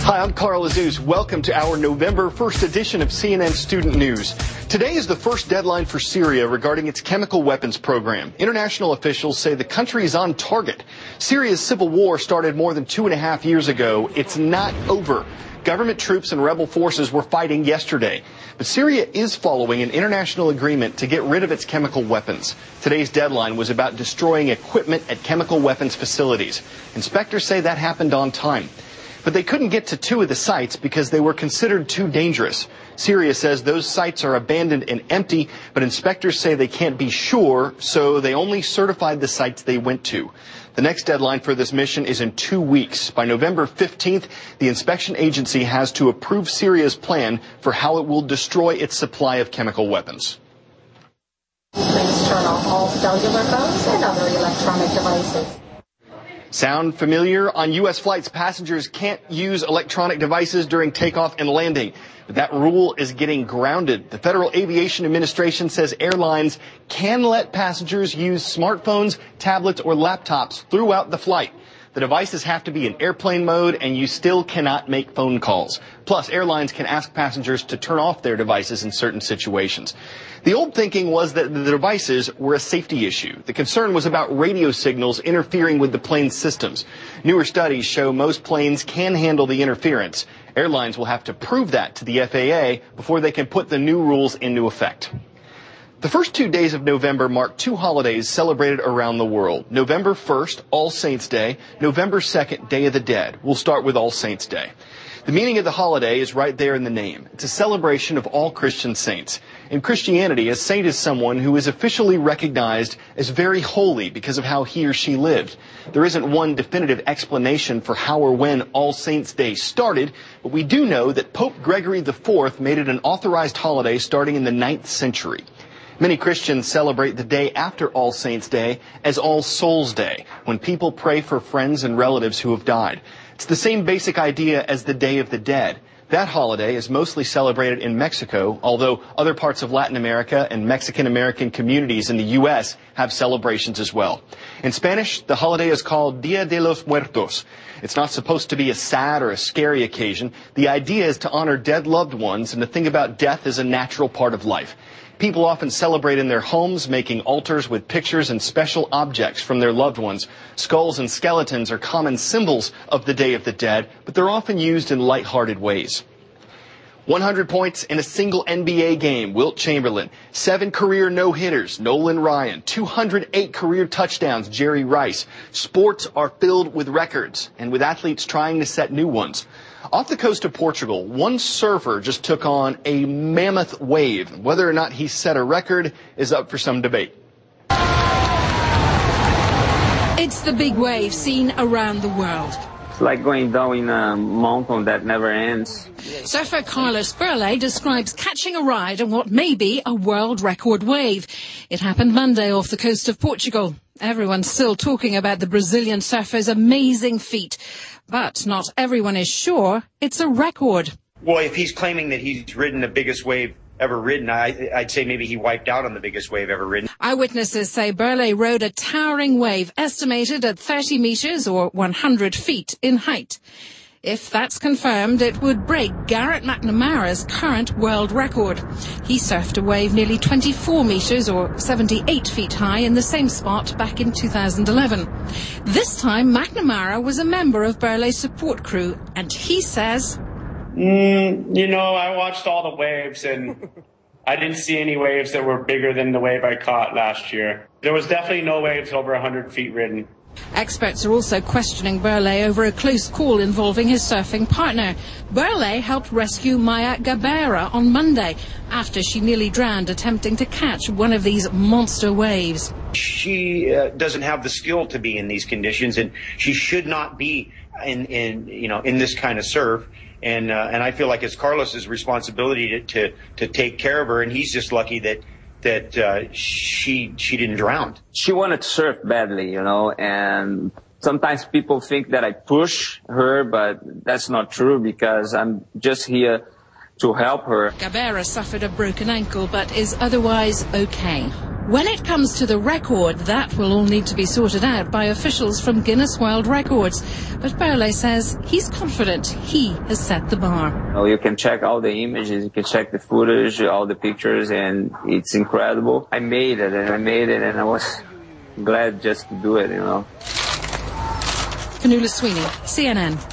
Hi, I'm Carl Azuz. Welcome to our November 1st edition of CNN Student News. Today is the first deadline for Syria regarding its chemical weapons program. International officials say the country is on target. Syria's civil war started more than 2.5 years ago. It's not over. Government troops and rebel forces were fighting yesterday. But Syria is following an international agreement to get rid of its chemical weapons. Today's deadline was about destroying equipment at chemical weapons facilities. Inspectors say that happened on time. But they couldn't get to 2 of the sites because they were considered too dangerous. Syria says those sites are abandoned and empty, but inspectors say they can't be sure, so they only certified the sites they went to. The next deadline for this mission is in 2 weeks. By November 15th, the inspection agency has to approve Syria's plan for how it will destroy its supply of chemical weapons. Please turn off all cellular phones and other electronic devices. Sound familiar? On U.S. flights, passengers can't use electronic devices during takeoff and landing. But that rule is getting grounded. The Federal Aviation Administration says airlines can let passengers use smartphones, tablets, or laptops throughout the flight. The devices have to be in airplane mode, and you still cannot make phone calls. Plus, airlines can ask passengers to turn off their devices in certain situations. The old thinking was that the devices were a safety issue. The concern was about radio signals interfering with the plane's systems. Newer studies show most planes can handle the interference. Airlines will have to prove that to the FAA before they can put the new rules into effect. The first 2 days of November mark 2 holidays celebrated around the world. November 1st, All Saints' Day. November 2nd, Day of the Dead. We'll start with All Saints' Day. The meaning of the holiday is right there in the name. It's a celebration of all Christian saints. In Christianity, a saint is someone who is officially recognized as very holy because of how he or she lived. There isn't one definitive explanation for how or when All Saints' Day started, but we do know that Pope Gregory IV made it an authorized holiday starting in the 9th century. Many Christians celebrate the day after All Saints' Day as All Souls' Day, when people pray for friends and relatives who have died. It's the same basic idea as the Day of the Dead. That holiday is mostly celebrated in Mexico, although other parts of Latin America and Mexican-American communities in the U.S. have celebrations as well. In Spanish, the holiday is called Dia de los Muertos. It's not supposed to be a sad or a scary occasion. The idea is to honor dead loved ones and to think about death as a natural part of life. People often celebrate in their homes, making altars with pictures and special objects from their loved ones. Skulls and skeletons are common symbols of the Day of the Dead, but they're often used in lighthearted ways. 100 points in a single NBA game, Wilt Chamberlain. 7 career no-hitters, Nolan Ryan. 208 career touchdowns, Jerry Rice. Sports are filled with records, and with athletes trying to set new ones. Off the coast of Portugal, one surfer just took on a mammoth wave. Whether or not he set a record is up for some debate. It's the big wave seen around the world. It's like going down in a mountain that never ends. Surfer Carlos Burley describes catching a ride on what may be a world record wave. It happened Monday off the coast of Portugal. Everyone's still talking about the Brazilian surfer's amazing feat. But not everyone is sure it's a record. Well, if he's claiming that he's ridden the biggest wave ever ridden, I'd say maybe he wiped out on the biggest wave ever ridden. Eyewitnesses say Burley rode a towering wave estimated at 30 meters or 100 feet in height. If that's confirmed, it would break Garrett McNamara's current world record. He surfed a wave nearly 24 meters or 78 feet high in the same spot back in 2011. This time, McNamara was a member of Burley's support crew, and he says, I watched all the waves, and I didn't see any waves that were bigger than the wave I caught last year. There was definitely no waves over 100 feet ridden. Experts are also questioning Burley over a close call involving his surfing partner. Burley helped rescue Maya Gabeira on Monday after she nearly drowned attempting to catch one of these monster waves. She doesn't have the skill to be in these conditions, and she should not be in this kind of surf. And I feel like it's Carlos's responsibility to take care of her, and he's just lucky that she didn't drown. She wanted to surf badly, and sometimes people think that I push her, but that's not true because I'm just here to help her. Gabeira suffered a broken ankle but is otherwise okay. When it comes to the record, that will all need to be sorted out by officials from Guinness World Records. But Burley says he's confident he has set the bar. You can check all the images, you can check the footage, all the pictures, and it's incredible. I made it, and I was glad just to do it, Fionnuala Sweeney, CNN.